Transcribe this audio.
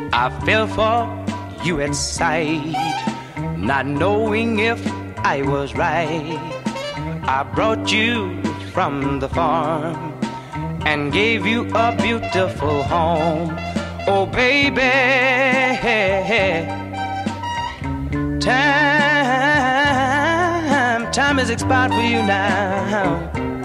I fell for you at sight, not knowing if I was right. I brought you from the farm and gave you a beautiful home. Oh baby, time has expired for you now.